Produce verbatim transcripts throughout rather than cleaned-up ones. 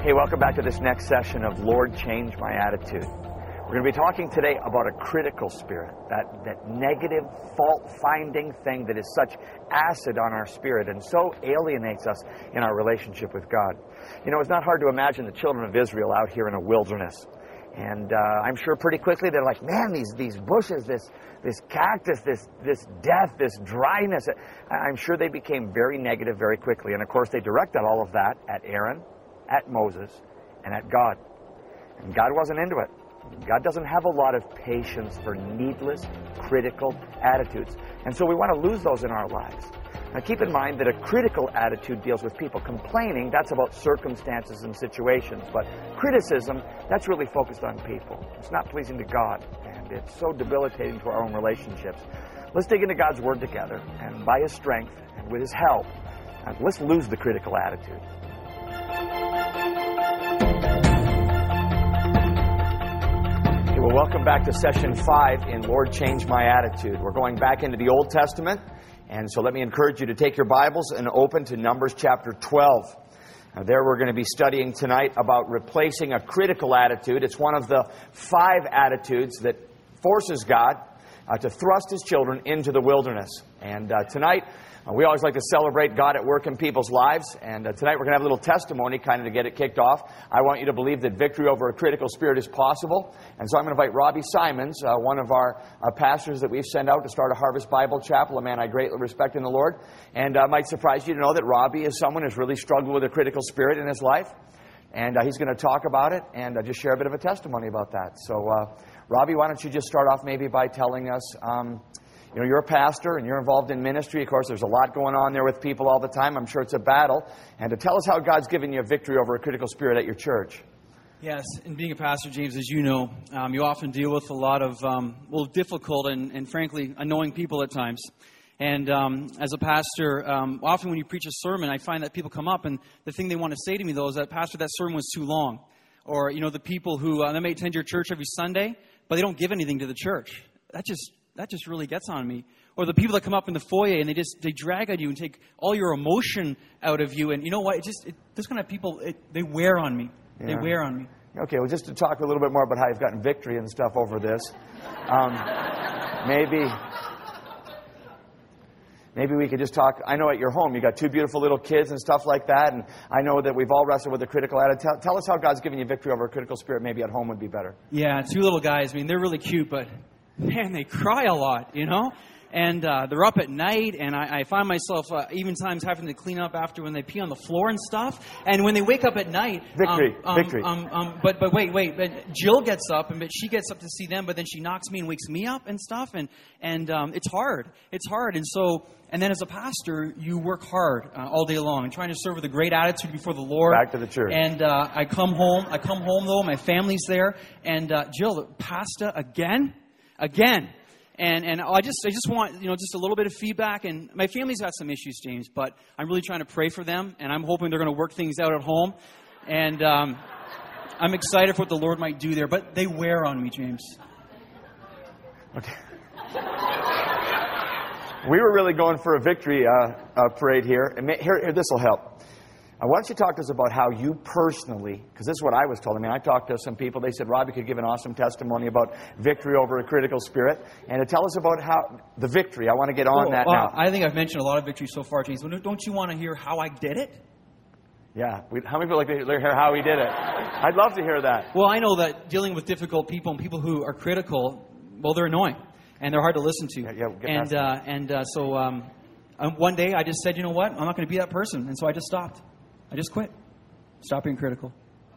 Hey, welcome back to this next session of Lord, Change My Attitude. We're going to be talking today about a critical spirit, that, that negative, fault-finding thing that is such acid on our spirit and so alienates us in our relationship with God. You know, it's not hard to imagine the children of Israel out here in a wilderness. And uh, I'm sure pretty quickly they're like, man, these these bushes, this this cactus, this this death, this dryness. I'm sure they became very negative very quickly. And of course, they directed all of that at Aaron, at Moses, and at God. And God wasn't into it. God doesn't have a lot of patience for needless, critical attitudes. And so we want to lose those in our lives. Now keep in mind that a critical attitude deals with people. Complaining, that's about circumstances and situations. But criticism, that's really focused on people. It's not pleasing to God. And it's so debilitating to our own relationships. Let's dig into God's Word together. And by His strength and with His help, let's lose the critical attitude. Well, welcome back to session five in Lord, Change My Attitude. We're going back into the Old Testament, and so let me encourage you to take your Bibles and open to Numbers chapter twelve. Now, there we're going to be studying tonight about replacing a critical attitude. It's one of the five attitudes that forces God uh, to thrust His children into the wilderness. And uh, tonight, Uh, we always like to celebrate God at work in people's lives, and uh, tonight we're going to have a little testimony kind of to get it kicked off. I want you to believe that victory over a critical spirit is possible, and so I'm going to invite Robbie Simons, uh, one of our uh, pastors that we've sent out to start a Harvest Bible Chapel, a man I greatly respect in the Lord, and uh, might surprise you to know that Robbie is someone who's really struggled with a critical spirit in his life, and uh, he's going to talk about it and uh, just share a bit of a testimony about that. So, uh, Robbie, why don't you just start off maybe by telling us... Um, You know, you're a pastor and you're involved in ministry. Of course, there's a lot going on there with people all the time. I'm sure it's a battle. And to tell us how God's given you a victory over a critical spirit at your church. Yes, and being a pastor, James, as you know, um, you often deal with a lot of, um, well, difficult and, and frankly, annoying people at times. And um, as a pastor, um, often when you preach a sermon, I find that people come up and the thing they want to say to me, though, is that, Pastor, that sermon was too long. Or, you know, the people who, uh, they may attend your church every Sunday, but they don't give anything to the church. That just... That just really gets on me. Or the people that come up in the foyer and they just they drag at you and take all your emotion out of you. And you know what? It just it, those kind of people, it, they wear on me. Yeah. They wear on me. Okay, well, just to talk a little bit more about how you've gotten victory and stuff over this, um, maybe maybe we could just talk. I know at your home you got two beautiful little kids and stuff like that, and I know that we've all wrestled with a critical attitude. Tell, tell us how God's given you victory over a critical spirit. Maybe at home would be better. Yeah, two little guys. I mean, they're really cute, but man, they cry a lot, you know? And uh, they're up at night, and I, I find myself uh, even times having to clean up after when they pee on the floor and stuff. And when they wake up at night... Victory, um, victory. Um, um, um, but but wait, wait. But Jill gets up, and but she gets up to see them, but then she knocks me and wakes me up and stuff. And, and um, it's hard. It's hard. And so... And then as a pastor, you work hard uh, all day long and trying to serve with a great attitude before the Lord. Back to the church. And uh, I come home. I come home, though. My family's there. And uh, Jill, pasta again? Again. And and I just I just want, you know, just a little bit of feedback. And my family's got some issues, James, but I'm really trying to pray for them. And I'm hoping they're going to work things out at home. And um, I'm excited for what the Lord might do there. But they wear on me, James. Okay. We were really going for a victory uh, uh, parade here. And here, here this will help. Uh, why don't you talk to us about how you personally, because this is what I was told. I mean, I talked to some people. They said Robbie could give an awesome testimony about victory over a critical spirit. And to tell us about how the victory. I want to get on oh, that well, now. I think I've mentioned a lot of victories so far, James. Don't you want to hear how I did it? Yeah. We, how many people like to hear how he did it? I'd love to hear that. Well, I know that dealing with difficult people and people who are critical, well, they're annoying. And they're hard to listen to. Yeah, yeah, we'll get and uh, and uh, so um, um, one day I just said, you know what? I'm not going to be that person. And so I just stopped. I just quit. Stop being critical.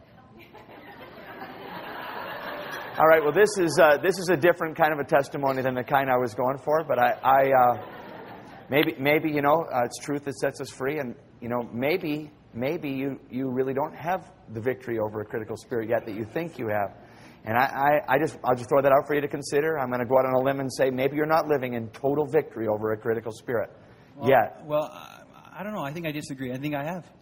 All right. Well, this is uh, this is a different kind of a testimony than the kind I was going for. But I, I uh, maybe maybe you know uh, it's truth that sets us free, and you know maybe maybe you you really don't have the victory over a critical spirit yet that you think you have. And I, I, I just, I'll just throw that out for you to consider. I'm going to go out on a limb and say maybe you're not living in total victory over a critical spirit well, yet. Well, uh, I don't know. I think I disagree. I think I have.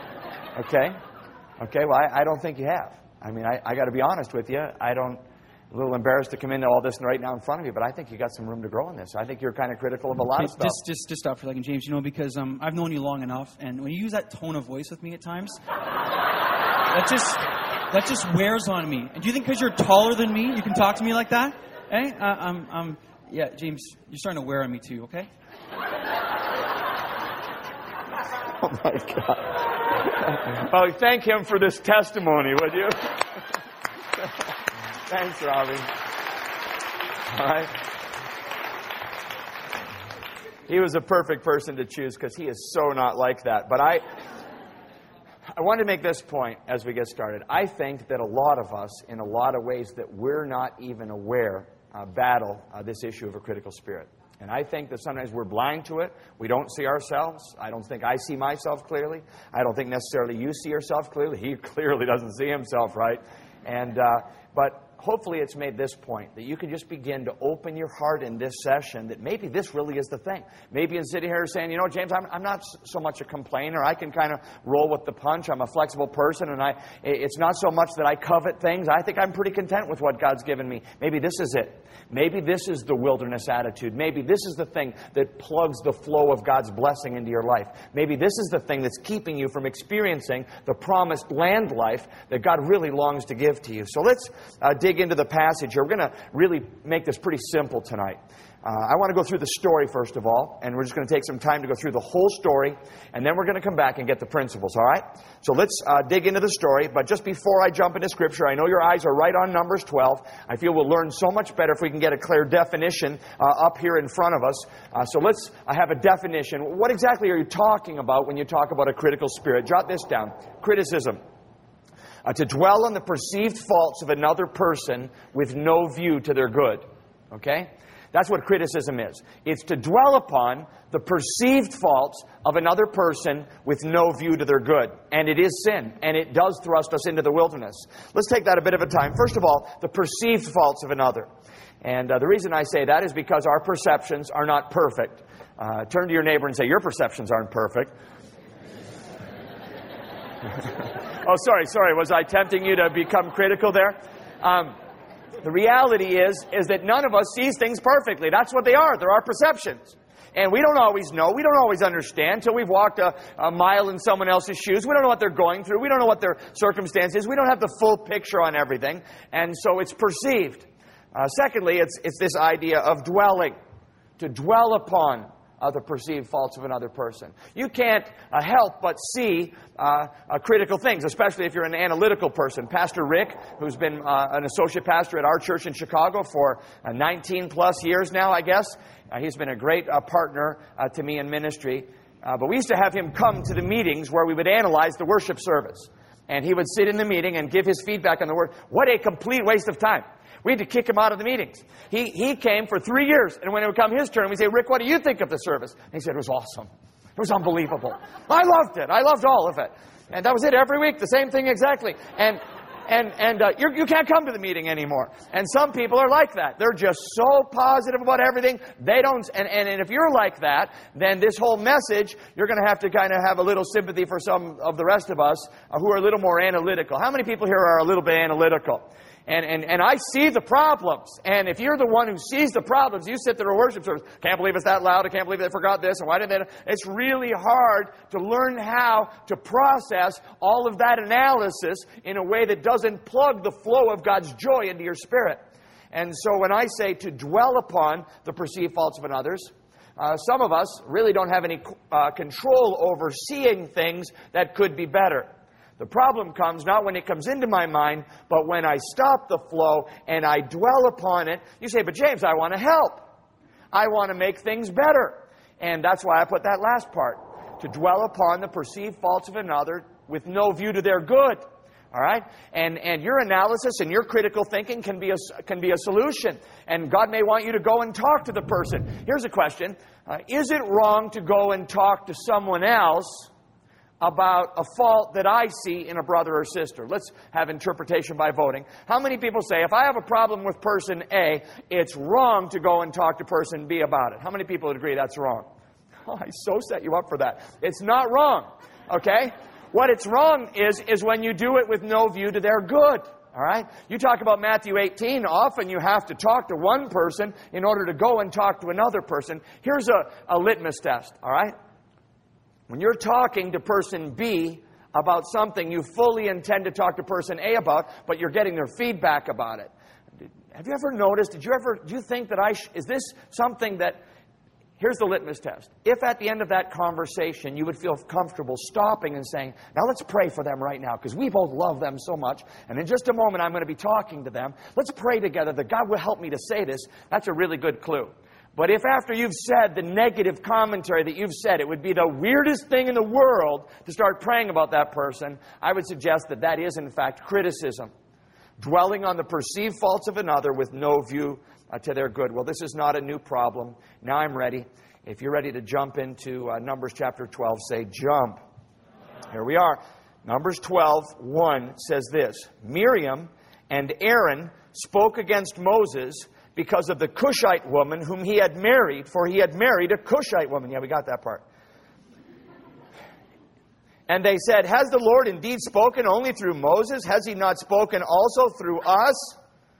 Okay. Okay. Well, I, I don't think you have. I mean, I, I got to be honest with you. I don't. a little embarrassed to come into all this right now in front of you, but I think you got some room to grow in this. I think you're kind of critical of a lot of stuff. Just, just, just stop for a second, James. You know, because um, I've known you long enough, and when you use that tone of voice with me at times, that just that just wears on me. And do you think because you're taller than me, you can talk to me like that? Eh? Uh, um, um, yeah, James, you're starting to wear on me too. Okay. Oh my God! Oh, thank him for this testimony, would you? Thanks, Robbie. All right. He was a perfect person to choose because he is so not like that. But I, I want to make this point as we get started. I think that a lot of us, in a lot of ways that we're not even aware, uh, battle uh, this issue of a critical spirit. And I think that sometimes we're blind to it. We don't see ourselves. I don't think I see myself clearly. I don't think necessarily you see yourself clearly. He clearly doesn't see himself, right? And uh, but hopefully it's made this point, that you can just begin to open your heart in this session, that maybe this really is the thing. Maybe in sitting here saying, you know, James, I'm, I'm not so much a complainer. I can kind of roll with the punch. I'm a flexible person, and I it's not so much that I covet things. I think I'm pretty content with what God's given me. Maybe this is it. Maybe this is the wilderness attitude. Maybe this is the thing that plugs the flow of God's blessing into your life. Maybe this is the thing that's keeping you from experiencing the promised land life that God really longs to give to you. So let's uh, dig into the passage here. We're going to really make this pretty simple tonight. Uh, I want to go through the story first of all, and we're just going to take some time to go through the whole story, and then we're going to come back and get the principles, all right? So let's uh, dig into the story, but just before I jump into Scripture, I know your eyes are right on Numbers twelve. I feel we'll learn so much better if we can get a clear definition uh, up here in front of us. Uh, so let's uh, have a definition. What exactly are you talking about when you talk about a critical spirit? Jot this down. Criticism. Uh, to dwell on the perceived faults of another person with no view to their good. Okay? That's what criticism is. It's to dwell upon the perceived faults of another person with no view to their good. And it is sin. And it does thrust us into the wilderness. Let's take that a bit of a time. First of all, the perceived faults of another. And uh, the reason I say that is because our perceptions are not perfect. Uh, turn to your neighbor and say, your perceptions aren't perfect. Oh, sorry, sorry. Was I tempting you to become critical there? Um, the reality is, is that none of us sees things perfectly. That's what they are. They're our perceptions. And we don't always know. We don't always understand until we've walked a, a mile in someone else's shoes. We don't know what they're going through. We don't know what their circumstance is. We don't have the full picture on everything. And so it's perceived. Uh, secondly, it's, it's this idea of dwelling. To dwell upon Uh, the perceived faults of another person. You can't uh, help but see uh, uh, critical things, especially if you're an analytical person. Pastor Rick, who's been uh, an associate pastor at our church in Chicago for uh, nineteen plus years now, I guess. Uh, he's been a great uh, partner uh, to me in ministry. Uh, but we used to have him come to the meetings where we would analyze the worship service. And he would sit in the meeting and give his feedback on the word. What a complete waste of time. We had to kick him out of the meetings. He he came for three years, and when it would come his turn, we'd say, Rick, what do you think of the service? And he said, it was awesome. It was unbelievable. I loved it. I loved all of it. And that was it every week, the same thing exactly. And and and uh, you're, you can't come to the meeting anymore. And some people are like that. They're just so positive about everything. They don't. And, and, and if you're like that, then this whole message, you're going to have to kind of have a little sympathy for some of the rest of us uh, who are a little more analytical. How many people here are a little bit analytical? And, and and I see the problems. And if you're the one who sees the problems, you sit there at worship service. Can't believe it's that loud. I can't believe they forgot this. And why did they? It's really hard to learn how to process all of that analysis in a way that doesn't plug the flow of God's joy into your spirit. And so when I say to dwell upon the perceived faults of others, uh, some of us really don't have any uh, control over seeing things that could be better. The problem comes not when it comes into my mind, but when I stop the flow and I dwell upon it. You say, but James, I want to help. I want to make things better. And that's why I put that last part. To dwell upon the perceived faults of another with no view to their good. All right? And and your analysis and your critical thinking can be a, can be a solution. And God may want you to go and talk to the person. Here's a question. Uh, is it wrong to go and talk to someone else about a fault that I see in a brother or sister? Let's have interpretation by voting. How many people say, if I have a problem with person A, it's wrong to go and talk to person B about it? How many people would agree that's wrong? Oh, I so set you up for that. It's not wrong, okay? What it's wrong is, is when you do it with no view to their good. All right? You talk about Matthew eighteen, often you have to talk to one person in order to go and talk to another person. Here's a, a litmus test, all right? When you're talking to person B about something you fully intend to talk to person A about, but you're getting their feedback about it. Have you ever noticed, did you ever, do you think that I, sh- is this something that, here's the litmus test. If at the end of that conversation you would feel comfortable stopping and saying, now let's pray for them right now, because we both love them so much, and in just a moment I'm going to be talking to them. Let's pray together that God will help me to say this. That's a really good clue. But if after you've said the negative commentary that you've said, it would be the weirdest thing in the world to start praying about that person, I would suggest that that is in fact criticism. Dwelling on the perceived faults of another with no view uh, to their good. Well, this is not a new problem. Now I'm ready. If you're ready to jump into uh, Numbers chapter twelve, say jump. Here we are. Numbers twelve, one says this. Miriam and Aaron spoke against Moses because of the Cushite woman whom he had married, for he had married a Cushite woman. Yeah, we got that part. And they said, has the Lord indeed spoken only through Moses? Has he not spoken also through us?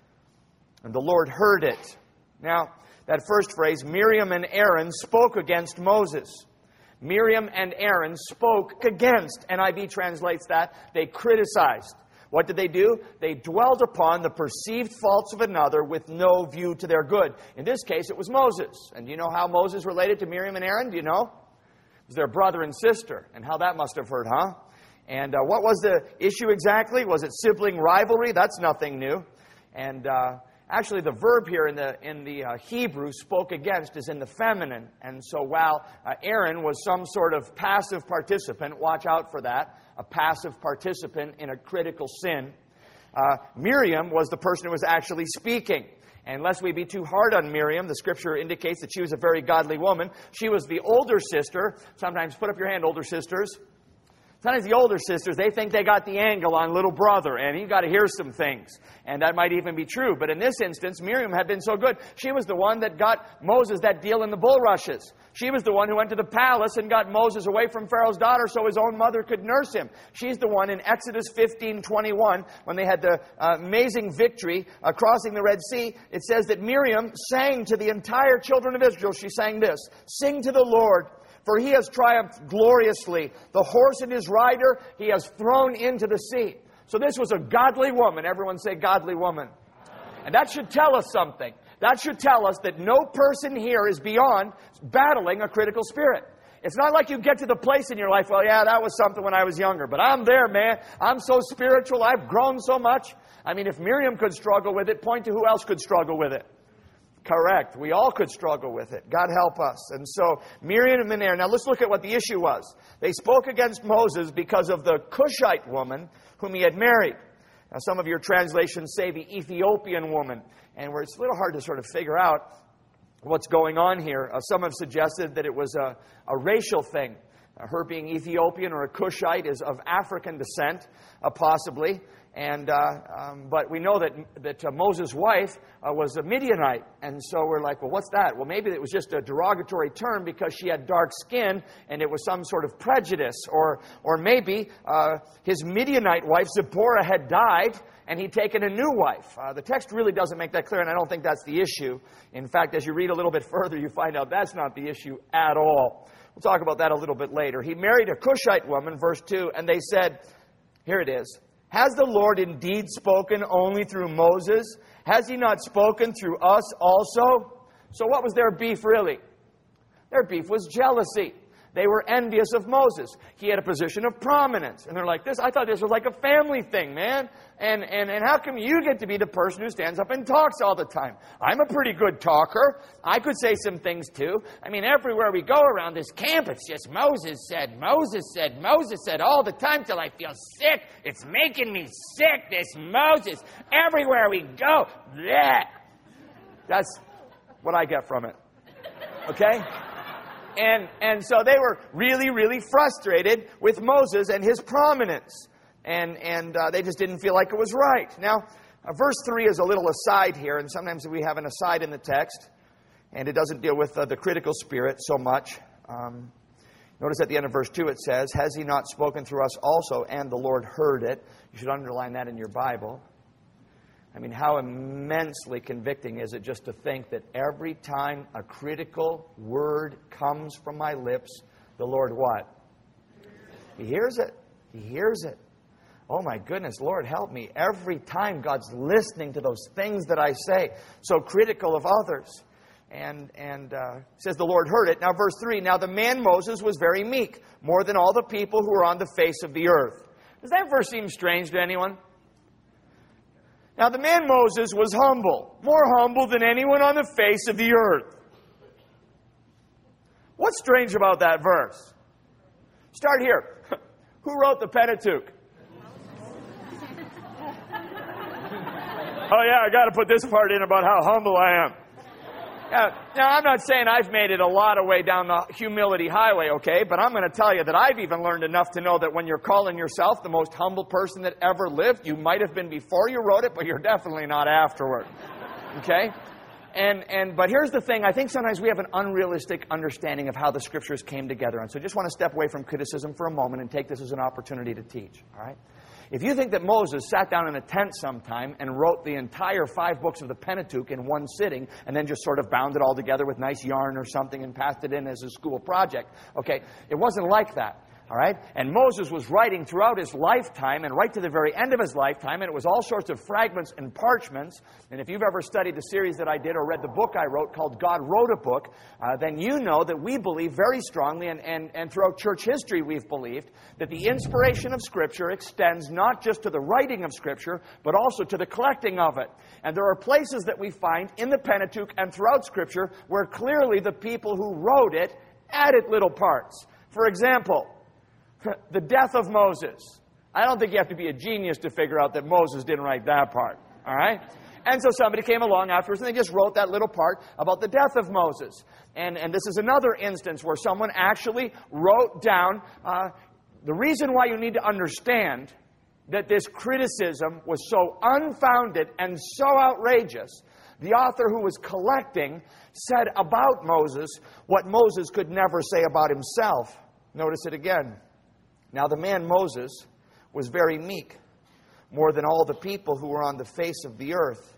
And the Lord heard it. Now, that first phrase, Miriam and Aaron spoke against Moses. Miriam and Aaron spoke against. N I V translates that. They criticized. What did they do? They dwelled upon the perceived faults of another with no view to their good. In this case, it was Moses. And do you know how Moses related to Miriam and Aaron? Do you know? It was their brother and sister. And how that must have hurt, huh? And uh, what was the issue exactly? Was it sibling rivalry? That's nothing new. And uh, actually, the verb here in the in the uh, Hebrew, spoke against, is in the feminine. And so while uh, Aaron was some sort of passive participant, watch out for that, a passive participant in a critical sin, uh, Miriam was the person who was actually speaking. And lest we be too hard on Miriam, the Scripture indicates that she was a very godly woman. She was the older sister. Sometimes, put up your hand, older sisters. Sometimes the older sisters, they think they got the angle on little brother, and you got to hear some things. And that might even be true. But in this instance, Miriam had been so good. She was the one that got Moses that deal in the bulrushes. She was the one who went to the palace and got Moses away from Pharaoh's daughter so his own mother could nurse him. She's the one in Exodus fifteen twenty-one, when they had the uh, amazing victory uh, crossing the Red Sea. It says that Miriam sang to the entire children of Israel. She sang this, "Sing to the Lord, for he has triumphed gloriously. The horse and his rider he has thrown into the sea." So this was a godly woman. Everyone say godly woman. And that should tell us something. That should tell us that no person here is beyond battling a critical spirit. It's not like you get to the place in your life, well, yeah, that was something when I was younger, but I'm there, man. I'm so spiritual. I've grown so much. I mean, if Miriam could struggle with it, point to who else could struggle with it. Correct. We all could struggle with it. God help us. And so, Miriam and Aaron. Now, let's look at what the issue was. They spoke against Moses because of the Cushite woman whom he had married. Now, some of your translations say the Ethiopian woman. And where it's a little hard to sort of figure out what's going on here. Uh, some have suggested that it was a, a racial thing. Uh, her being Ethiopian or a Cushite is of African descent, uh, possibly. And uh, um, but we know that that uh, Moses' wife uh, was a Midianite, and so we're like, well, what's that? Well, maybe it was just a derogatory term because she had dark skin, and it was some sort of prejudice, or or maybe uh, his Midianite wife Zipporah had died, and he'd taken a new wife. Uh, the text really doesn't make that clear, and I don't think that's the issue. In fact, as you read a little bit further, you find out that's not the issue at all. We'll talk about that a little bit later. He married a Cushite woman, verse two, and they said, here it is. Has the Lord indeed spoken only through Moses? Has he not spoken through us also? So what was their beef really? Their beef was jealousy. They were envious of Moses. He had a position of prominence. And they're like, "This, I thought this was like a family thing, man. And, and, and how come you get to be the person who stands up and talks all the time? I'm a pretty good talker. I could say some things too. I mean, everywhere we go around this camp, it's just Moses said, Moses said, Moses said all the time till I feel sick. It's making me sick, this Moses. Everywhere we go, bleh." That's what I get from it. Okay? And and so they were really, really frustrated with Moses and his prominence. And and uh, they just didn't feel like it was right. Now, uh, verse three is a little aside here, and sometimes we have an aside in the text, and it doesn't deal with uh, the critical spirit so much. Um, notice at the end of verse two it says, "Has he not spoken through us also, and the Lord heard it?" You should underline that in your Bible. I mean, how immensely convicting is it just to think that every time a critical word comes from my lips, the Lord what? He hears it. He hears it. Oh my goodness, Lord, help me. Every time God's listening to those things that I say, so critical of others. And and uh, says the Lord heard it. Now verse three, now the man Moses was very meek, more than all the people who were on the face of the earth. Does that verse seem strange to anyone? Now the man Moses was humble, more humble than anyone on the face of the earth. What's strange about that verse? Start here. Who wrote the Pentateuch? Oh yeah, I got to put this part in about how humble I am. Now, now, I'm not saying I've made it a lot of way down the humility highway, okay? But I'm going to tell you that I've even learned enough to know that when you're calling yourself the most humble person that ever lived, you might have been before you wrote it, but you're definitely not afterward, okay? And and but here's the thing. I think sometimes we have an unrealistic understanding of how the Scriptures came together. And so I just want to step away from criticism for a moment and take this as an opportunity to teach, all right? If you think that Moses sat down in a tent sometime and wrote the entire five books of the Pentateuch in one sitting and then just sort of bound it all together with nice yarn or something and passed it in as a school project, okay, it wasn't like that. All right? And Moses was writing throughout his lifetime and right to the very end of his lifetime, and it was all sorts of fragments and parchments. And if you've ever studied the series that I did or read the book I wrote called God Wrote a Book, uh, then you know that we believe very strongly, and, and, and throughout church history we've believed, that the inspiration of Scripture extends not just to the writing of Scripture, but also to the collecting of it. And there are places that we find in the Pentateuch and throughout Scripture where clearly the people who wrote it added little parts. For example, the death of Moses. I don't think you have to be a genius to figure out that Moses didn't write that part. All right? And so somebody came along afterwards and they just wrote that little part about the death of Moses. And, and this is another instance where someone actually wrote down uh, the reason why you need to understand that this criticism was so unfounded and so outrageous. The author who was collecting said about Moses what Moses could never say about himself. Notice it again. Now the man Moses was very meek, more than all the people who were on the face of the earth.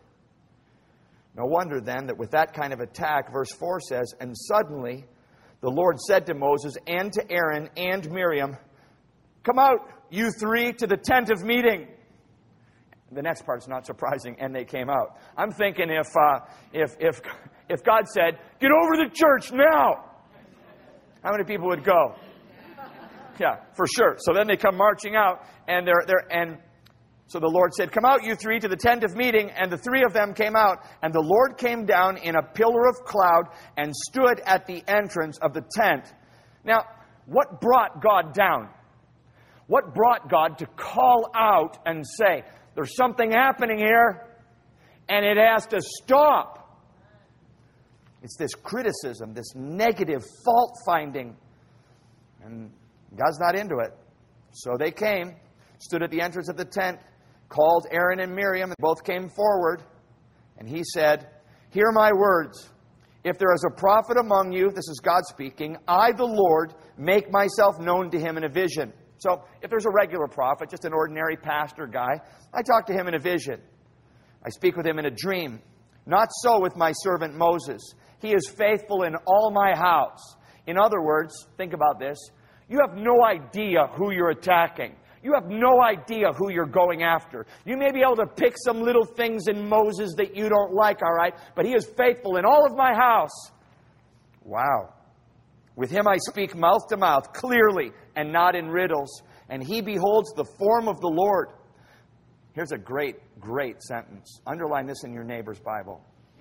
No wonder then that with that kind of attack, verse four says, and suddenly the Lord said to Moses and to Aaron and Miriam, come out, you three, to the tent of meeting. The next part's not surprising, and they came out. I'm thinking if uh, if if if God said, get over to church now, how many people would go? Yeah, for sure. So then they come marching out, and they're they're and so the Lord said, come out, you three, to the tent of meeting. And the three of them came out, and the Lord came down in a pillar of cloud and stood at the entrance of the tent. Now, what brought God down? What brought God to call out and say, there's something happening here, and it has to stop? It's this criticism, this negative fault-finding. And God's not into it. So they came, stood at the entrance of the tent, called Aaron and Miriam, and both came forward. And he said, hear my words. If there is a prophet among you, this is God speaking, I, the Lord, make myself known to him in a vision. So if there's a regular prophet, just an ordinary pastor guy, I talk to him in a vision. I speak with him in a dream. Not so with my servant Moses. He is faithful in all my house. In other words, think about this. You have no idea who you're attacking. You have no idea who you're going after. You may be able to pick some little things in Moses that you don't like, all right? But he is faithful in all of my house. Wow. With him I speak mouth to mouth, clearly, and not in riddles. And he beholds the form of the Lord. Here's a great, great sentence. Underline this in your neighbor's Bible.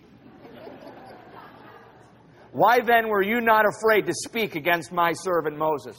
Why then were you not afraid to speak against my servant Moses?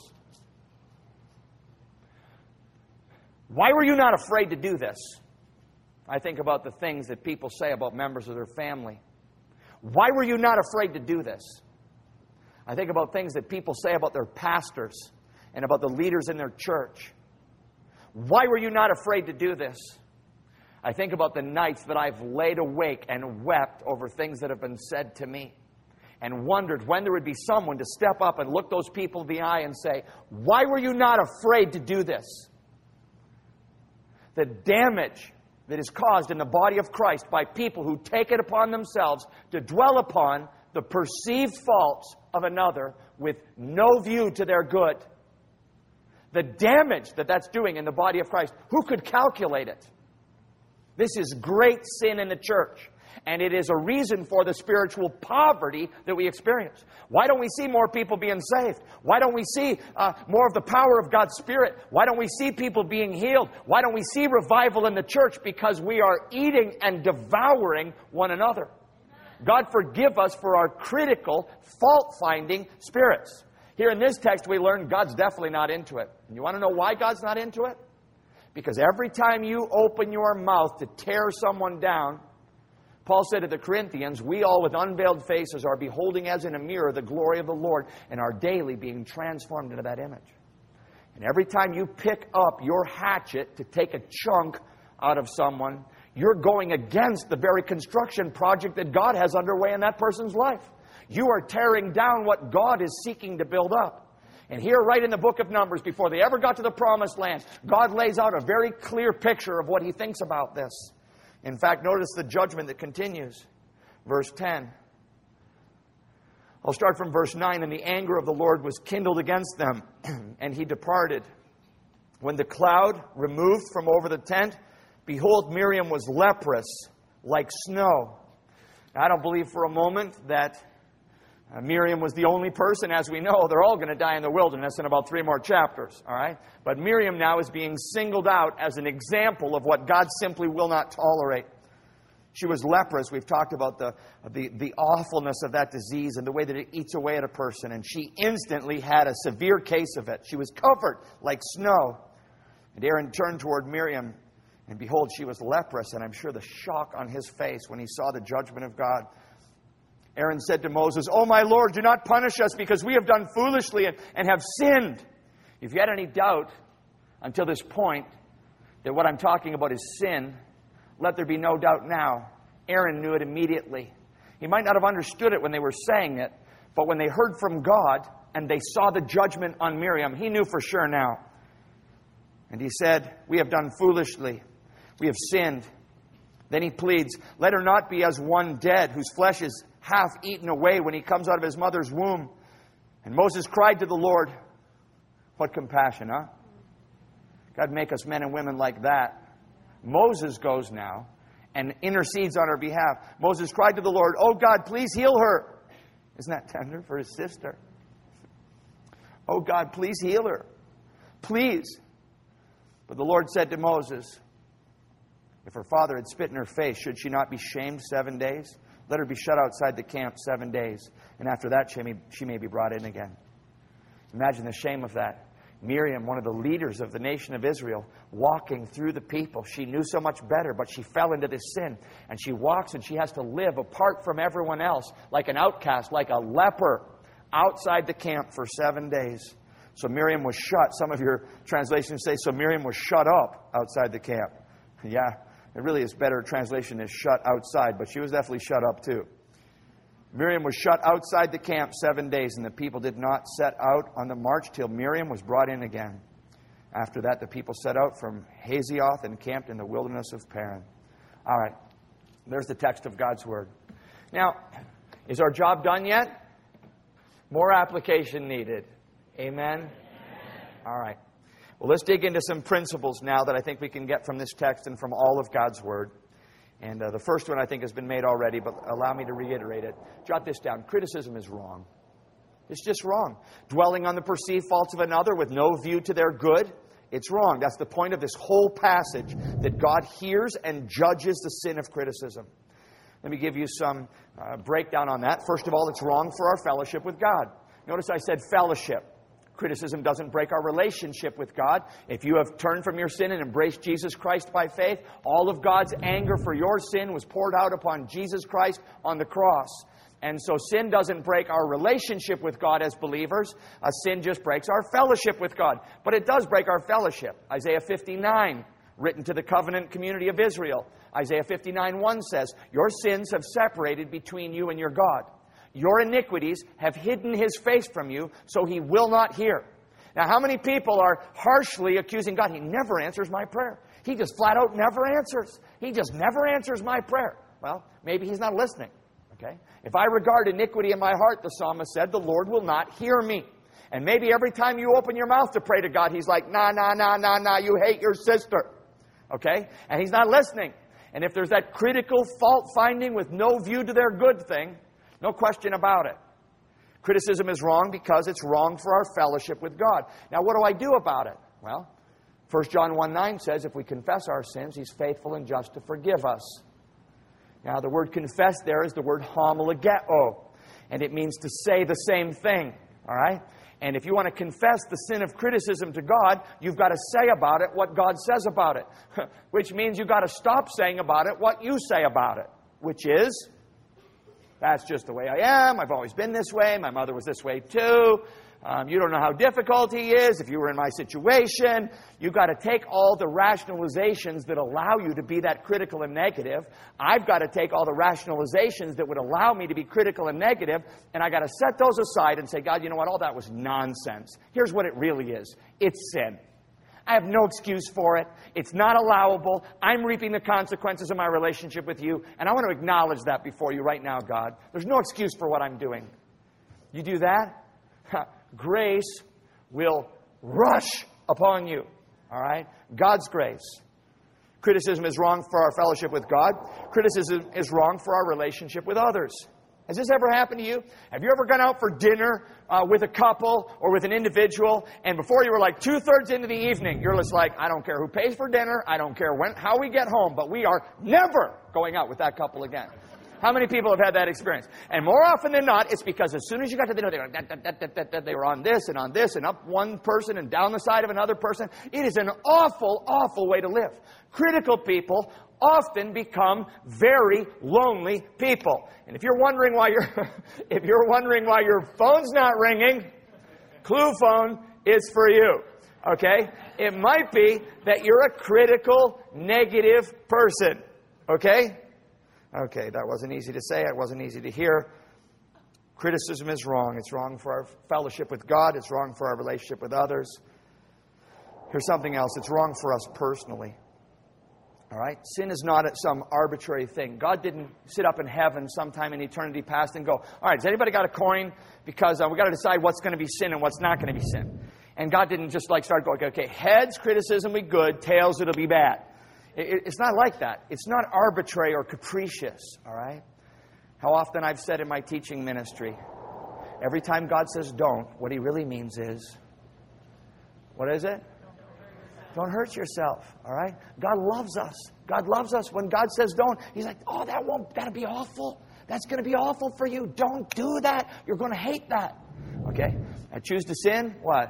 Why were you not afraid to do this? I think about the things that people say about members of their family. Why were you not afraid to do this? I think about things that people say about their pastors and about the leaders in their church. Why were you not afraid to do this? I think about the nights that I've laid awake and wept over things that have been said to me, and wondered when there would be someone to step up and look those people in the eye and say, why were you not afraid to do this? The damage that is caused in the body of Christ by people who take it upon themselves to dwell upon the perceived faults of another with no view to their good. The damage that that's doing in the body of Christ, who could calculate it? This is great sin in the church. And it is a reason for the spiritual poverty that we experience. Why don't we see more people being saved? Why don't we see uh, more of the power of God's Spirit? Why don't we see people being healed? Why don't we see revival in the church? Because we are eating and devouring one another. God forgive us for our critical, fault-finding spirits. Here in this text we learn God's definitely not into it. And you want to know why God's not into it? Because every time you open your mouth to tear someone down, Paul said to the Corinthians, we all with unveiled faces are beholding as in a mirror the glory of the Lord and are daily being transformed into that image. And every time you pick up your hatchet to take a chunk out of someone, you're going against the very construction project that God has underway in that person's life. You are tearing down what God is seeking to build up. And here, right in the book of Numbers, before they ever got to the promised land, God lays out a very clear picture of what He thinks about this. In fact, notice the judgment that continues. Verse ten. I'll start from verse nine. And the anger of the Lord was kindled against them, and He departed. When the cloud removed from over the tent, behold, Miriam was leprous like snow. Now, I don't believe for a moment that uh, Miriam was the only person. As we know, they're all going to die in the wilderness in about three more chapters. All right? But Miriam now is being singled out as an example of what God simply will not tolerate. She was leprous. We've talked about the, the, the awfulness of that disease and the way that it eats away at a person. And she instantly had a severe case of it. She was covered like snow. And Aaron turned toward Miriam, and behold, she was leprous. And I'm sure the shock on his face when he saw the judgment of God. Aaron said to Moses, "Oh, my Lord, do not punish us because we have done foolishly and, and have sinned." If you had any doubt until this point that what I'm talking about is sin, let there be no doubt now. Aaron knew it immediately. He might not have understood it when they were saying it, but when they heard from God and they saw the judgment on Miriam, he knew for sure now. And he said, "We have done foolishly. We have sinned." Then he pleads, "Let her not be as one dead, whose flesh is half eaten away when he comes out of his mother's womb." And Moses cried to the Lord. What compassion, huh? God, make us men and women like that. Moses goes now and intercedes on her behalf. Moses cried to the Lord, "Oh God, please heal her." Isn't that tender for his sister? "Oh God, please heal her. Please." But the Lord said to Moses, "If her father had spit in her face, should she not be shamed seven days? Let her be shut outside the camp seven days. And after that, she may, she may be brought in again." Imagine the shame of that. Miriam, one of the leaders of the nation of Israel, walking through the people. She knew so much better, but she fell into this sin. And she walks and she has to live apart from everyone else, like an outcast, like a leper, outside the camp for seven days. So Miriam was shut. Some of your translations say, so Miriam was shut up outside the camp. Yeah, it really is better translation is shut outside, but she was definitely shut up too. Miriam was shut outside the camp seven days, and the people did not set out on the march till Miriam was brought in again. After that, the people set out from Hazioth and camped in the wilderness of Paran. All right, there's the text of God's Word. Now, is our job done yet? More application needed. Amen? Amen. All right. Well, let's dig into some principles now that I think we can get from this text and from all of God's Word. And uh, the first one I think has been made already, but allow me to reiterate it. Jot this down. Criticism is wrong. It's just wrong. Dwelling on the perceived faults of another with no view to their good, it's wrong. That's the point of this whole passage, that God hears and judges the sin of criticism. Let me give you some uh, breakdown on that. First of all, it's wrong for our fellowship with God. Notice I said fellowship. Criticism doesn't break our relationship with God. If you have turned from your sin and embraced Jesus Christ by faith, all of God's anger for your sin was poured out upon Jesus Christ on the cross. And so sin doesn't break our relationship with God as believers. A sin just breaks our fellowship with God. But it does break our fellowship. Isaiah fifty-nine, written to the covenant community of Israel. Isaiah fifty-nine one says, "Your sins have separated between you and your God. Your iniquities have hidden His face from you, so He will not hear." Now, how many people are harshly accusing God? He never answers my prayer. He just flat out never answers. He just never answers my prayer. Well, maybe He's not listening. Okay? If I regard iniquity in my heart, the psalmist said, the Lord will not hear me. And maybe every time you open your mouth to pray to God, He's like, nah, nah, nah, nah, nah, you hate your sister. Okay? And He's not listening. And if there's that critical fault-finding with no view to their good thing, no question about it. Criticism is wrong because it's wrong for our fellowship with God. Now, what do I do about it? Well, First John one nine says, if we confess our sins, He's faithful and just to forgive us. Now, the word confess there is the word homologeo, and it means to say the same thing. All right? And if you want to confess the sin of criticism to God, you've got to say about it what God says about it. Which means you've got to stop saying about it what you say about it. Which is, that's just the way I am. I've always been this way. My mother was this way too. Um, you don't know how difficult He is. If you were in my situation, you've got to take all the rationalizations that allow you to be that critical and negative. I've got to take all the rationalizations that would allow me to be critical and negative, and I've got to set those aside and say, God, you know what? All that was nonsense. Here's what it really is. It's sin. I have no excuse for it. It's not allowable. I'm reaping the consequences of my relationship with you, and I want to acknowledge that before you right now, God. There's no excuse for what I'm doing. You do that? Grace will rush upon you. All right? God's grace. Criticism is wrong for our fellowship with God. Criticism is wrong for our relationship with others. Has this ever happened to you? Have you ever gone out for dinner uh, with a couple or with an individual, and before you were like two-thirds into the evening, you're just like, I don't care who pays for dinner, I don't care when, how we get home, but we are never going out with that couple again. How many people have had that experience? And more often than not, it's because as soon as you got to dinner, they were, like, da, da, da, da, da, they were on this and on this and up one person and down the side of another person. It is an awful, awful way to live. Critical people often become very lonely people. And if you're wondering why you're, if you're wondering why your phone's not ringing, Clue Phone is for you. Okay? It might be that you're a critical, negative person. Okay? Okay, that wasn't easy to say. It wasn't easy to hear. Criticism is wrong. It's wrong for our fellowship with God. It's wrong for our relationship with others. Here's something else. It's wrong for us personally. All right? Sin is not some arbitrary thing. God didn't sit up in heaven sometime in eternity past and go, all right, has anybody got a coin? Because uh, we've got to decide what's going to be sin and what's not going to be sin. And God didn't just like start going, okay, heads, criticism will be good, tails, it'll be bad. It's not like that. It's not arbitrary or capricious, all right? How often I've said in my teaching ministry, every time God says don't, what He really means is, what is it? Don't hurt yourself, all right? God loves us. God loves us. When God says don't, He's like, oh, that won't, that'll be awful. That's going to be awful for you. Don't do that. You're going to hate that. Okay? I choose to sin, what?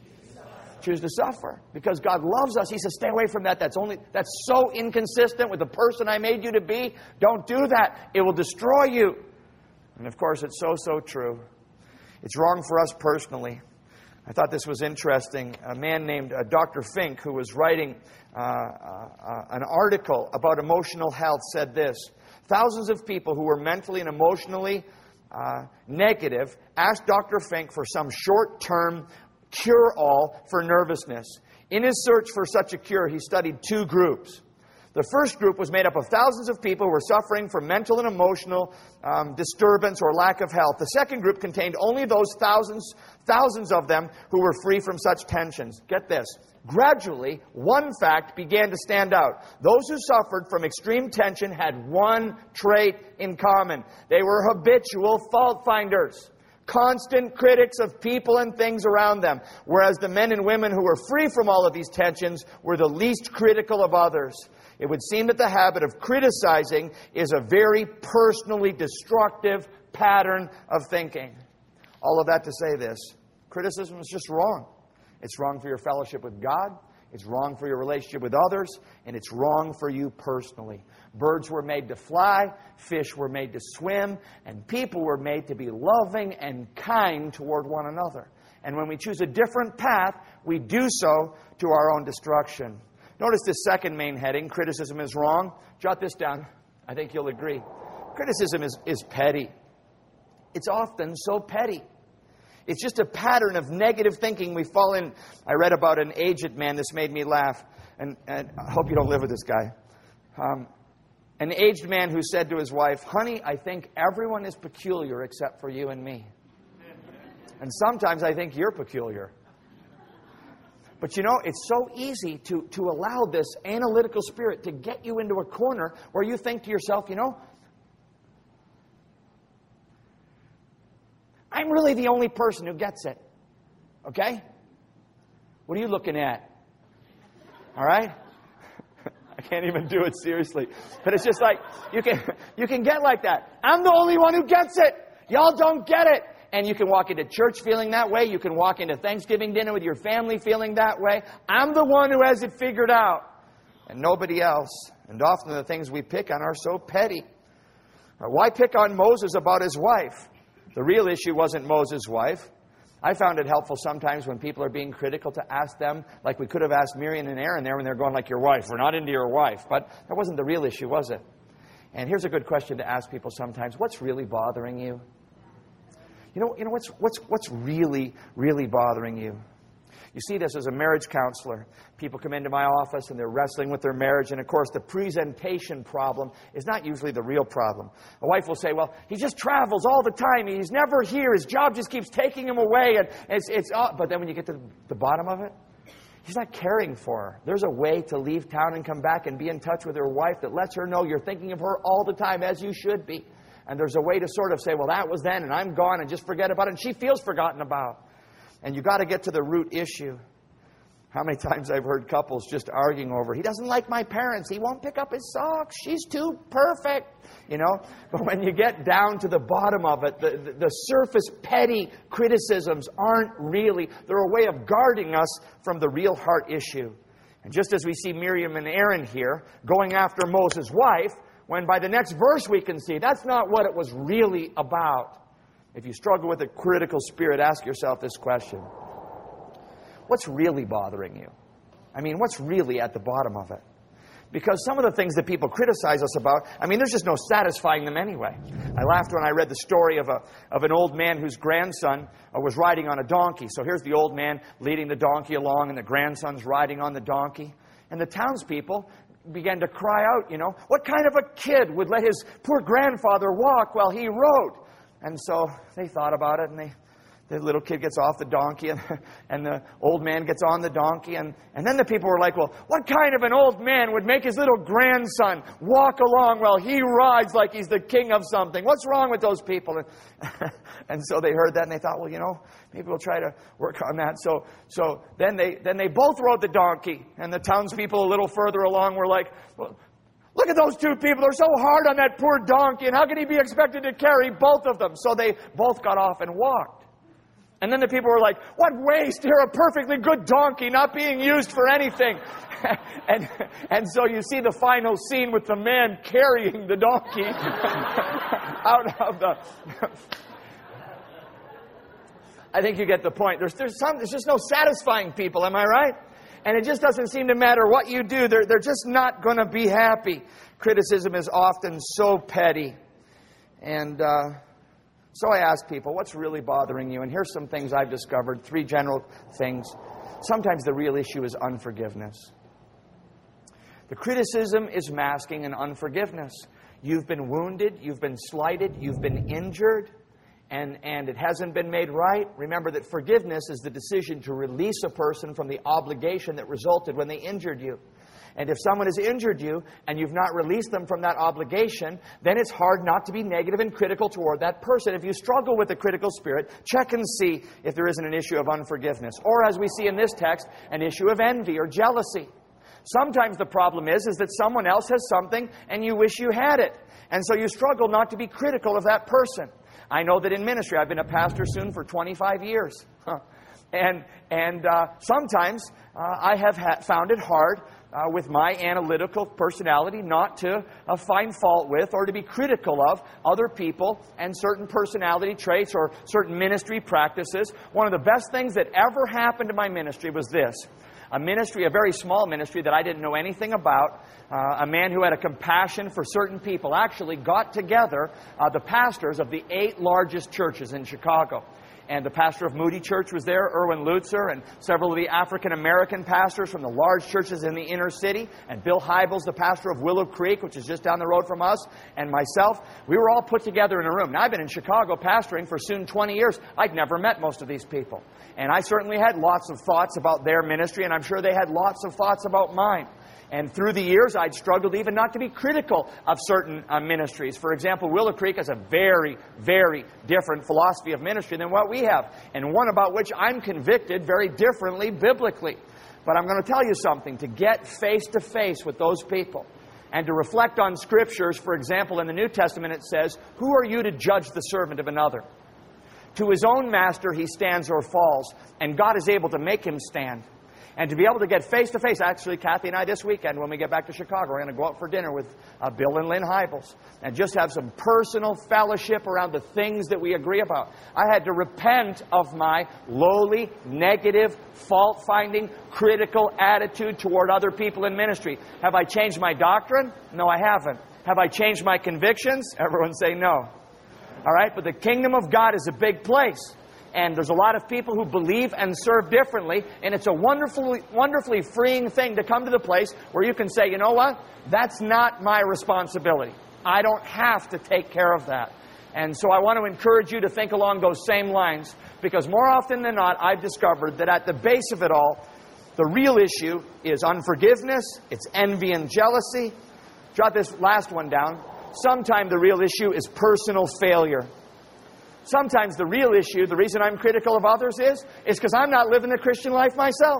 Choose to suffer. Because God loves us. He says, stay away from that. That's only that's so inconsistent with the person I made you to be. Don't do that. It will destroy you. And of course, it's so, so true. It's wrong for us personally. I thought this was interesting. A man named uh, Doctor Fink, who was writing uh, uh, uh, an article about emotional health, said this. Thousands of people who were mentally and emotionally uh, negative asked Doctor Fink for some short-term cure-all for nervousness. In his search for such a cure, he studied two groups. The first group was made up of thousands of people who were suffering from mental and emotional um, disturbance or lack of health. The second group contained only those thousands, thousands of them who were free from such tensions. Get this. Gradually, one fact began to stand out. Those who suffered from extreme tension had one trait in common. They were habitual fault finders. Constant critics of people and things around them, whereas the men and women who were free from all of these tensions were the least critical of others. It would seem that the habit of criticizing is a very personally destructive pattern of thinking. All of that to say this. Criticism is just wrong. It's wrong for your fellowship with God. It's wrong for your relationship with others. And it's wrong for you personally. Birds were made to fly. Fish were made to swim. And people were made to be loving and kind toward one another. And when we choose a different path, we do so to our own destruction. Notice this second main heading, criticism is wrong. Jot this down. I think you'll agree. Criticism is, is petty. It's often so petty. It's just a pattern of negative thinking we fall in. I read about an aged man. This made me laugh. and, and I hope you don't live with this guy. Um, an aged man who said to his wife, "Honey, I think everyone is peculiar except for you and me. And sometimes I think you're peculiar." But you know, it's so easy to, to allow this analytical spirit to get you into a corner where you think to yourself, you know, I'm really the only person who gets it. Okay? What are you looking at? All right? I can't even do it seriously. But it's just like, you can, you can get like that. I'm the only one who gets it. Y'all don't get it. And you can walk into church feeling that way. You can walk into Thanksgiving dinner with your family feeling that way. I'm the one who has it figured out. And nobody else. And often the things we pick on are so petty. Why pick on Moses about his wife? The real issue wasn't Moses' wife. I found it helpful sometimes when people are being critical to ask them, like we could have asked Miriam and Aaron there when they're going like, your wife. We're not into your wife. But that wasn't the real issue, was it? And here's a good question to ask people sometimes. What's really bothering you? You know, you know what's, what's, what's really, really bothering you? You see this as a marriage counselor. People come into my office and they're wrestling with their marriage. And of course, the presentation problem is not usually the real problem. A wife will say, well, he just travels all the time. He's never here. His job just keeps taking him away. And it's, it's uh, but then when you get to the bottom of it, he's not caring for her. There's a way to leave town and come back and be in touch with her wife that lets her know you're thinking of her all the time, as you should be. And there's a way to sort of say, well, that was then, and I'm gone, and just forget about it. And she feels forgotten about. And you got to get to the root issue. How many times I've heard couples just arguing over, he doesn't like my parents. He won't pick up his socks. She's too perfect. You know? But when you get down to the bottom of it, the, the, the surface petty criticisms aren't really, they're a way of guarding us from the real heart issue. And just as we see Miriam and Aaron here going after Moses' wife, when by the next verse we can see that's not what it was really about. If you struggle with a critical spirit, ask yourself this question. What's really bothering you? I mean, what's really at the bottom of it? Because some of the things that people criticize us about, I mean, there's just no satisfying them anyway. I laughed when I read the story of a of an old man whose grandson uh, was riding on a donkey. So here's the old man leading the donkey along, and the grandson's riding on the donkey. And the townspeople began to cry out, you know, what kind of a kid would let his poor grandfather walk while he rode? And so they thought about it, and they, the little kid gets off the donkey, and, and the old man gets on the donkey. And, and then the people were like, well, what kind of an old man would make his little grandson walk along while he rides like he's the king of something? What's wrong with those people? And, and so they heard that, and they thought, well, you know, maybe we'll try to work on that. So so then they then they both rode the donkey, and the townspeople a little further along were like, well, look at those two people. They're so hard on that poor donkey, and how can he be expected to carry both of them? So they both got off and walked. And then the people were like, what waste! Here, a perfectly good donkey not being used for anything. and and so you see the final scene with the man carrying the donkey out of the... I think you get the point. There's there's some there's just no satisfying people, am I right? And it just doesn't seem to matter what you do. They're, they're just not going to be happy. Criticism is often so petty. And uh, so I ask people, what's really bothering you? And here's some things I've discovered, three general things. Sometimes the real issue is unforgiveness. The criticism is masking an unforgiveness. You've been wounded, you've been slighted, you've been injured. And, and it hasn't been made right. Remember that forgiveness is the decision to release a person from the obligation that resulted when they injured you. And if someone has injured you and you've not released them from that obligation, then it's hard not to be negative and critical toward that person. If you struggle with a critical spirit, check and see if there isn't an issue of unforgiveness. Or as we see in this text, an issue of envy or jealousy. Sometimes the problem is, is that someone else has something and you wish you had it. And so you struggle not to be critical of that person. I know that in ministry, I've been a pastor soon for twenty-five years. Huh. And and uh, sometimes uh, I have ha- found it hard uh, with my analytical personality not to uh, find fault with or to be critical of other people and certain personality traits or certain ministry practices. One of the best things that ever happened to my ministry was this. A ministry, a very small ministry that I didn't know anything about. Uh, a man who had a compassion for certain people actually got together uh, the pastors of the eight largest churches in Chicago. And the pastor of Moody Church was there, Erwin Lutzer, and several of the African-American pastors from the large churches in the inner city, and Bill Hybels, the pastor of Willow Creek, which is just down the road from us, and myself. We were all put together in a room. Now, I've been in Chicago pastoring for soon twenty years. I'd never met most of these people. And I certainly had lots of thoughts about their ministry, and I'm sure they had lots of thoughts about mine. And through the years, I'd struggled even not to be critical of certain uh, ministries. For example, Willow Creek has a very, very different philosophy of ministry than what we have, and one about which I'm convicted very differently biblically. But I'm going to tell you something. To get face-to-face with those people and to reflect on Scriptures, for example, in the New Testament it says, "Who are you to judge the servant of another? To his own master he stands or falls, and God is able to make him stand." And to be able to get face-to-face, actually, Kathy and I this weekend, when we get back to Chicago, we're going to go out for dinner with uh, Bill and Lynn Hybels and just have some personal fellowship around the things that we agree about. I had to repent of my lowly, negative, fault-finding, critical attitude toward other people in ministry. Have I changed my doctrine? No, I haven't. Have I changed my convictions? Everyone say no. All right, but the kingdom of God is a big place. And there's a lot of people who believe and serve differently. And it's a wonderfully, wonderfully freeing thing to come to the place where you can say, you know what? That's not my responsibility. I don't have to take care of that. And so I want to encourage you to think along those same lines. Because more often than not, I've discovered that at the base of it all, the real issue is unforgiveness. It's envy and jealousy. Jot this last one down. Sometimes the real issue is personal failure. Sometimes the real issue, the reason I'm critical of others is, is because I'm not living the Christian life myself.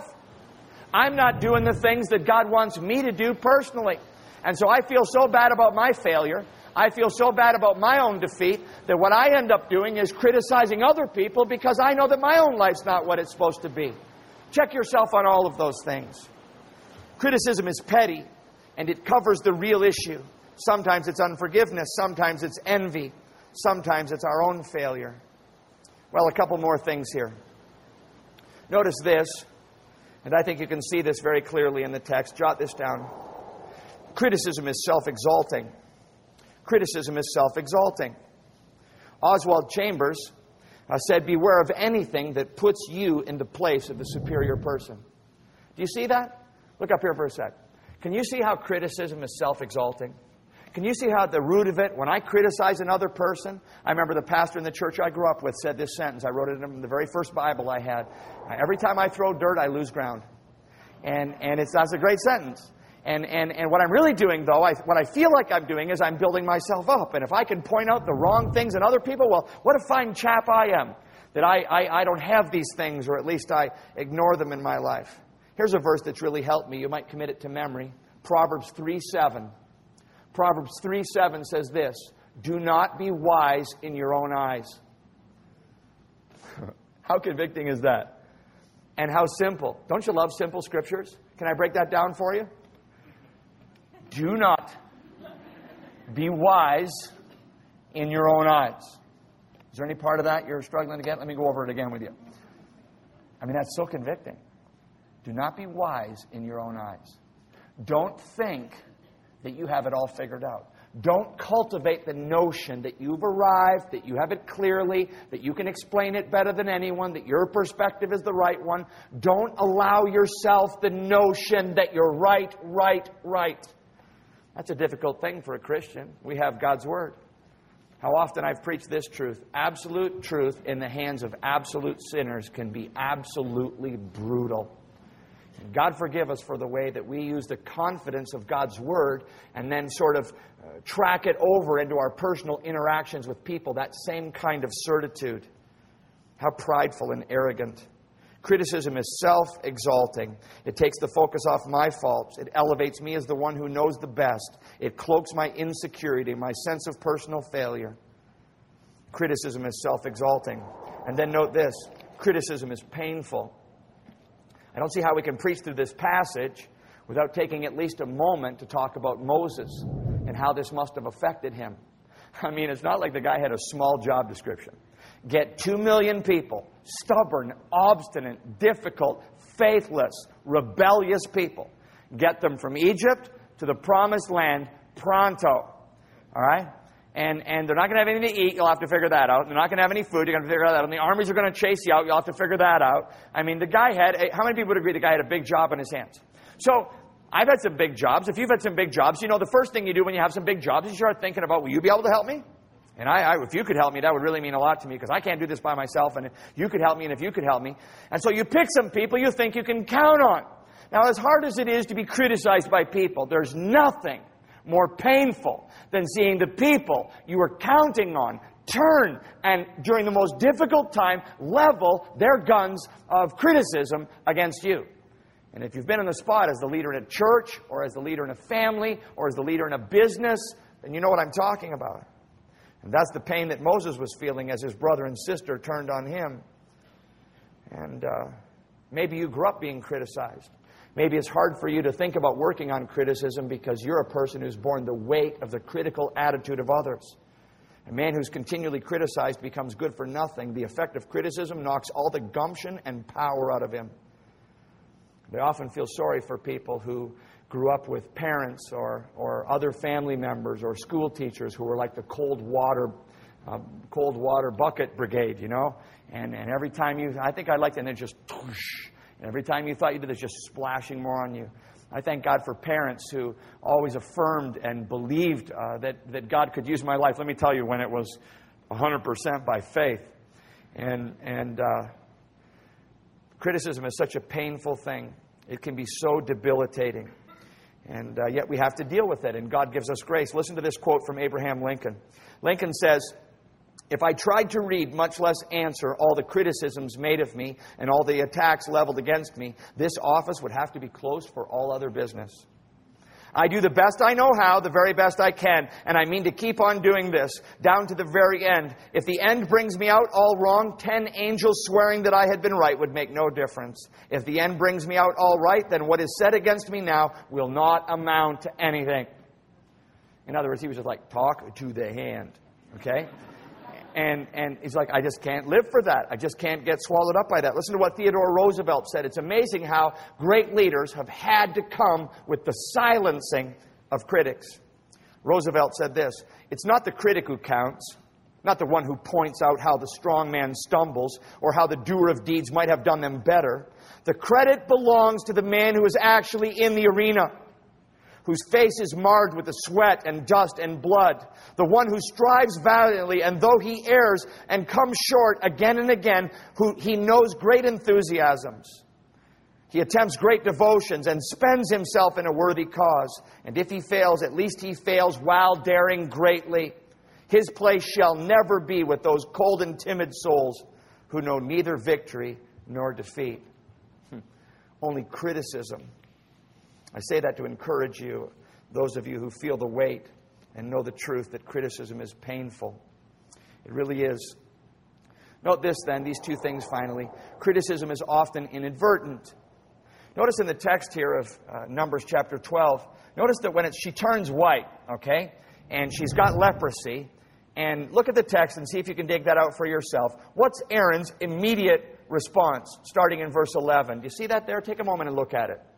I'm not doing the things that God wants me to do personally. And so I feel so bad about my failure. I feel so bad about my own defeat that what I end up doing is criticizing other people because I know that my own life's not what it's supposed to be. Check yourself on all of those things. Criticism is petty, and it covers the real issue. Sometimes it's unforgiveness. Sometimes it's envy. Sometimes it's our own failure. Well, a couple more things here. Notice this, and I think you can see this very clearly in the text. Jot this down. Criticism is self-exalting. Criticism is self-exalting. Oswald Chambers uh, said, "Beware of anything that puts you in the place of the superior person." Do you see that? Look up here for a sec. Can you see how criticism is self-exalting? Can you see how at the root of it, when I criticize another person, I remember the pastor in the church I grew up with said this sentence. I wrote it in the very first Bible I had. Every time I throw dirt, I lose ground. And and it's that's a great sentence. And and and what I'm really doing, though, I, what I feel like I'm doing is I'm building myself up. And if I can point out the wrong things in other people, well, what a fine chap I am. That I, I, I don't have these things, or at least I ignore them in my life. Here's a verse that's really helped me. You might commit it to memory. Proverbs three seven. Proverbs three seven says this, "Do not be wise in your own eyes." How convicting is that? And how simple. Don't you love simple scriptures? Can I break that down for you? Do not be wise in your own eyes. Is there any part of that you're struggling to get? Let me go over it again with you. I mean, that's so convicting. Do not be wise in your own eyes. Don't think that you have it all figured out. Don't cultivate the notion that you've arrived, that you have it clearly, that you can explain it better than anyone, that your perspective is the right one. Don't allow yourself the notion that you're right, right, right. That's a difficult thing for a Christian. We have God's Word. How often I've preached this truth. Absolute truth in the hands of absolute sinners can be absolutely brutal. God forgive us for the way that we use the confidence of God's Word and then sort of uh, track it over into our personal interactions with people, that same kind of certitude. How prideful and arrogant. Criticism is self-exalting. It takes the focus off my faults. It elevates me as the one who knows the best. It cloaks my insecurity, my sense of personal failure. Criticism is self-exalting. And then note this, criticism is painful. I don't see how we can preach through this passage without taking at least a moment to talk about Moses and how this must have affected him. I mean, it's not like the guy had a small job description. Get two million people, stubborn, obstinate, difficult, faithless, rebellious people. Get them from Egypt to the promised land pronto. All right? And, and they're not going to have anything to eat. You'll have to figure that out. They're not going to have any food. You're going to figure that out. And the armies are going to chase you out. You'll have to figure that out. I mean, the guy had, a, how many people would agree the guy had a big job on his hands? So, I've had some big jobs. If you've had some big jobs, you know the first thing you do when you have some big jobs is you start thinking about, will you be able to help me? And I, I if you could help me, that would really mean a lot to me because I can't do this by myself. And if you could help me and if you could help me. And so you pick some people you think you can count on. Now, as hard as it is to be criticized by people, there's nothing more painful than seeing the people you were counting on turn and, during the most difficult time, level their guns of criticism against you. And if you've been in the spot as the leader in a church, or as the leader in a family, or as the leader in a business, then you know what I'm talking about. And that's the pain that Moses was feeling as his brother and sister turned on him. And uh, maybe you grew up being criticized. Maybe it's hard for you to think about working on criticism because you're a person who's borne the weight of the critical attitude of others. A man who's continually criticized becomes good for nothing. The effect of criticism knocks all the gumption and power out of him. They often feel sorry for people who grew up with parents or, or other family members or school teachers who were like the cold water uh, cold water bucket brigade, you know. And and every time you, I think I liked it, and it just, whoosh, and every time you thought you did, it's just splashing more on you. I thank God for parents who always affirmed and believed uh, that, that God could use my life. Let me tell you, when it was one hundred percent by faith. And, and uh, criticism is such a painful thing. It can be so debilitating. And uh, yet we have to deal with it, and God gives us grace. Listen to this quote from Abraham Lincoln. Lincoln says, "If I tried to read, much less answer, all the criticisms made of me and all the attacks leveled against me, this office would have to be closed for all other business. I do the best I know how, the very best I can, and I mean to keep on doing this, down to the very end. If the end brings me out all wrong, ten angels swearing that I had been right would make no difference. If the end brings me out all right, then what is said against me now will not amount to anything." In other words, he was just like, talk to the hand, okay? And and he's like, I just can't live for that. I just can't get swallowed up by that. Listen to what Theodore Roosevelt said. It's amazing how great leaders have had to come with the silencing of critics. Roosevelt said this, "It's not the critic who counts, not the one who points out how the strong man stumbles or how the doer of deeds might have done them better. The credit belongs to the man who is actually in the arena, whose face is marred with the sweat and dust and blood, the one who strives valiantly, and though he errs and comes short again and again, who he knows great enthusiasms. He attempts great devotions and spends himself in a worthy cause. And if he fails, at least he fails while daring greatly. His place shall never be with those cold and timid souls who know neither victory nor defeat." Only criticism. I say that to encourage you, those of you who feel the weight and know the truth that criticism is painful. It really is. Note this then, these two things finally. Criticism is often inadvertent. Notice in the text here of uh, Numbers chapter twelve, notice that when it's, she turns white, okay, and she's got leprosy, and look at the text and see if you can dig that out for yourself. What's Aaron's immediate response, starting in verse eleven? Do you see that there? Take a moment and look at it.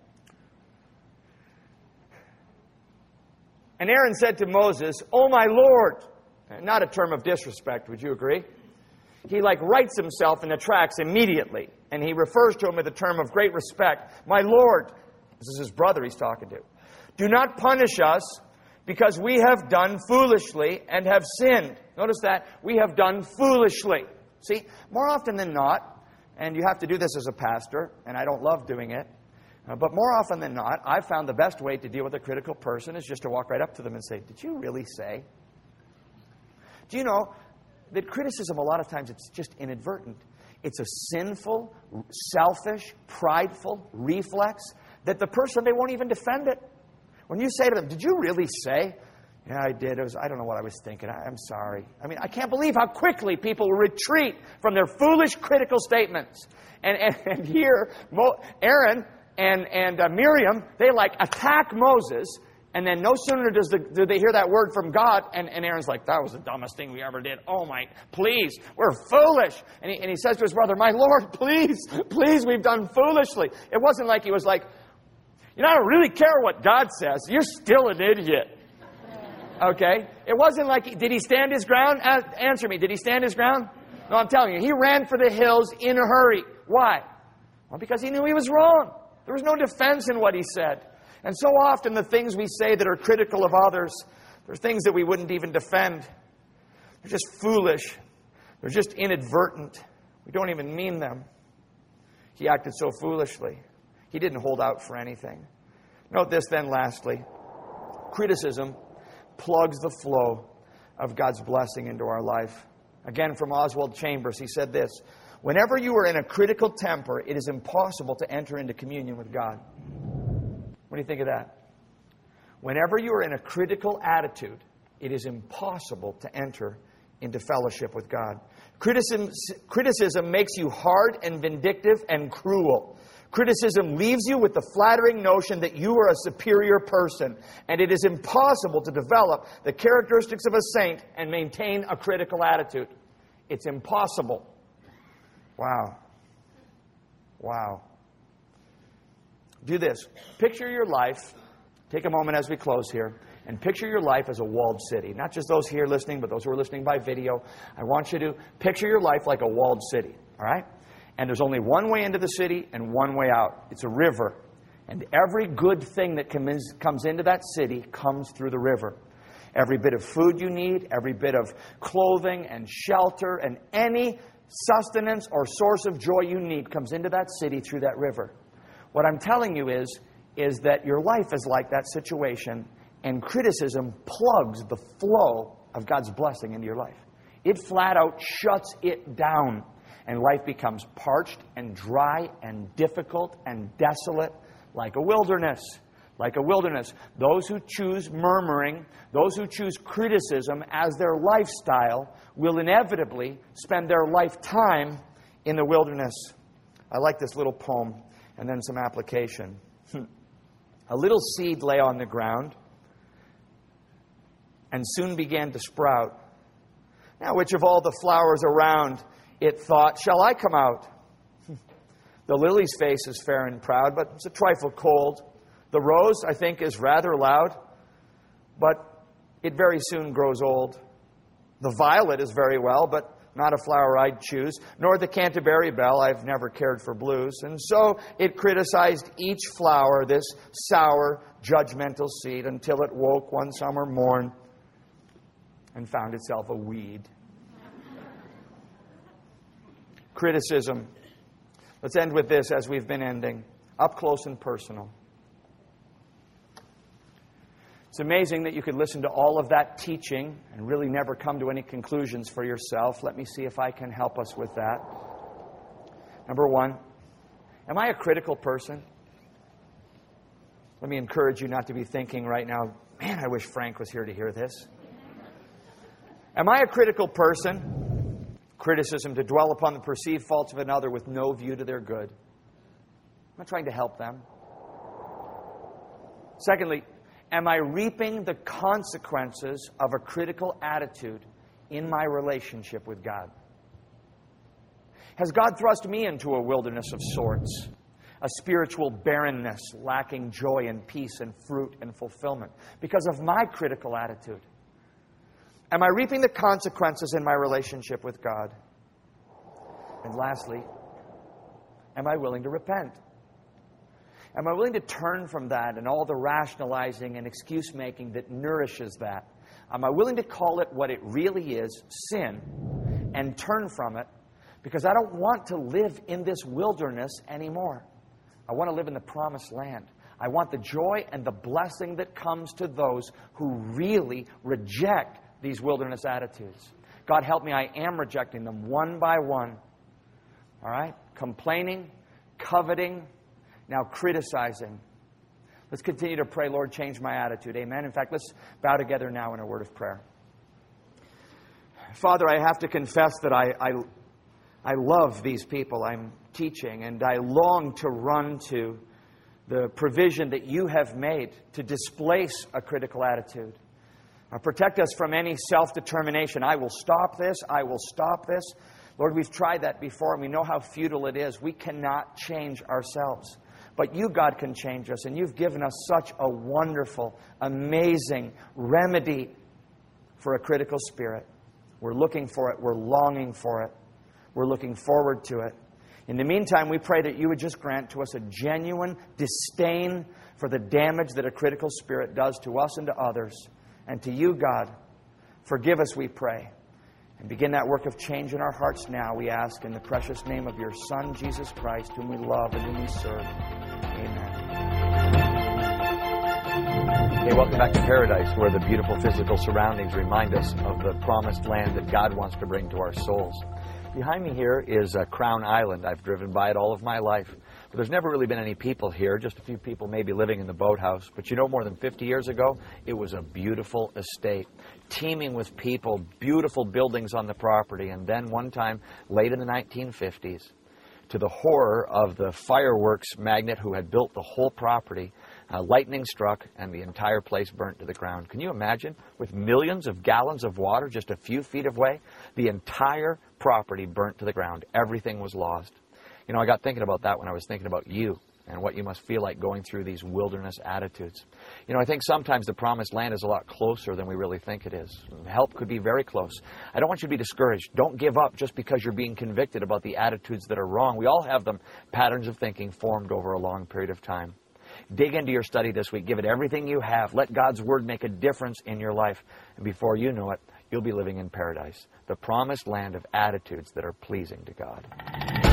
"And Aaron said to Moses, 'Oh my Lord,'" not a term of disrespect, would you agree? He like writes himself in the tracks immediately, and he refers to him with a term of great respect. "My Lord," this is his brother he's talking to, "do not punish us because we have done foolishly and have sinned." Notice that, we have done foolishly. See, more often than not, and you have to do this as a pastor, and I don't love doing it, Uh, but more often than not, I've found the best way to deal with a critical person is just to walk right up to them and say, "Did you really say?" Do you know that criticism, a lot of times, it's just inadvertent. It's a sinful, selfish, prideful reflex that the person, they won't even defend it. When you say to them, "Did you really say?" "Yeah, I did. It was, I don't know what I was thinking. I, I'm sorry." I mean, I can't believe how quickly people retreat from their foolish, critical statements. And, and, and here, Mo, Aaron... And, and uh, Miriam, they like attack Moses, and then no sooner does the, do they hear that word from God, and, and Aaron's like, "That was the dumbest thing we ever did. Oh my, please, we're foolish." And he, and he says to his brother, "My Lord, please, please, we've done foolishly." It wasn't like he was like, "You know, I don't really care what God says. You're still an idiot." Okay? It wasn't like, he, did he stand his ground? Uh, answer me, did he stand his ground? No, I'm telling you, he ran for the hills in a hurry. Why? Well, because he knew he was wrong. There was no defense in what he said. And so often the things we say that are critical of others, they're things that we wouldn't even defend. They're just foolish. They're just inadvertent. We don't even mean them. He acted so foolishly. He didn't hold out for anything. Note this then, lastly. Criticism plugs the flow of God's blessing into our life. Again, from Oswald Chambers, he said this: whenever you are in a critical temper, it is impossible to enter into communion with God. What do you think of that? Whenever you are in a critical attitude, it is impossible to enter into fellowship with God. Criticism, criticism makes you hard and vindictive and cruel. Criticism leaves you with the flattering notion that you are a superior person, and it is impossible to develop the characteristics of a saint and maintain a critical attitude. It's impossible. Wow. Wow. Do this. Picture your life. Take a moment as we close here. And picture your life as a walled city. Not just those here listening, but those who are listening by video. I want you to picture your life like a walled city. All right? And there's only one way into the city and one way out. It's a river. And every good thing that comes, comes into that city comes through the river. Every bit of food you need, every bit of clothing and shelter, and any sustenance or source of joy you need comes into that city through that river. What I'm telling you is, is that your life is like that situation, and criticism plugs the flow of God's blessing into your life. It flat out shuts it down, and life becomes parched and dry and difficult and desolate, like a wilderness. Like a wilderness. Those who choose murmuring, those who choose criticism as their lifestyle, will inevitably spend their lifetime in the wilderness. I like this little poem, and then some application. A little seed lay on the ground and soon began to sprout. Now, which of all the flowers around, it thought, shall I come out? The lily's face is fair and proud, but it's a trifle cold. The rose, I think, is rather loud, but it very soon grows old. The violet is very well, but not a flower I'd choose, nor the Canterbury bell. I've never cared for blues. And so it criticized each flower, this sour, judgmental seed, until it woke one summer morn and found itself a weed. Criticism. Let's end with this as we've been ending. Up close and personal. It's amazing that you could listen to all of that teaching and really never come to any conclusions for yourself. Let me see if I can help us with that. Number one, am I a critical person? Let me encourage you not to be thinking right now, man, I wish Frank was here to hear this. Am I a critical person? Criticism to dwell upon the perceived faults of another with no view to their good. I'm not trying to help them. Secondly, am I reaping the consequences of a critical attitude in my relationship with God? Has God thrust me into a wilderness of sorts? A spiritual barrenness, lacking joy and peace and fruit and fulfillment because of my critical attitude? Am I reaping the consequences in my relationship with God? And lastly, am I willing to repent? Am I willing to turn from that and all the rationalizing and excuse-making that nourishes that? Am I willing to call it what it really is, sin, and turn from it? Because I don't want to live in this wilderness anymore. I want to live in the promised land. I want the joy and the blessing that comes to those who really reject these wilderness attitudes. God help me, I am rejecting them one by one. All right? Complaining, coveting, now criticizing. Let's continue to pray, Lord, change my attitude. Amen. In fact, let's bow together now in a word of prayer. Father, I have to confess that I, I, I love these people I'm teaching, and I long to run to the provision that you have made to displace a critical attitude. Uh, protect us from any self-determination. I will stop this. I will stop this. Lord, we've tried that before, and we know how futile it is. We cannot change ourselves. But you, God, can change us, and you've given us such a wonderful, amazing remedy for a critical spirit. We're looking for it. We're longing for it. We're looking forward to it. In the meantime, we pray that you would just grant to us a genuine disdain for the damage that a critical spirit does to us and to others. And to you, God, forgive us, we pray. And begin that work of change in our hearts now, we ask, in the precious name of your Son, Jesus Christ, whom we love and whom we serve. Amen. Hey, welcome back to Paradise, where the beautiful physical surroundings remind us of the promised land that God wants to bring to our souls. Behind me here is uh, Crown Island. I've driven by it all of my life. But there's never really been any people here, just a few people maybe living in the boathouse. But you know, more than fifty years ago, it was a beautiful estate, teeming with people, beautiful buildings on the property. And then one time, late in the nineteen fifties, to the horror of the fireworks magnate who had built the whole property, uh, lightning struck and the entire place burnt to the ground. Can you imagine? With millions of gallons of water just a few feet away, the entire property burnt to the ground. Everything was lost. You know, I got thinking about that when I was thinking about you and what you must feel like going through these wilderness attitudes. You know, I think sometimes the promised land is a lot closer than we really think it is. Help could be very close. I don't want you to be discouraged. Don't give up just because you're being convicted about the attitudes that are wrong. We all have them, patterns of thinking formed over a long period of time. Dig into your study this week. Give it everything you have. Let God's Word make a difference in your life. And before you know it, you'll be living in paradise, the promised land of attitudes that are pleasing to God.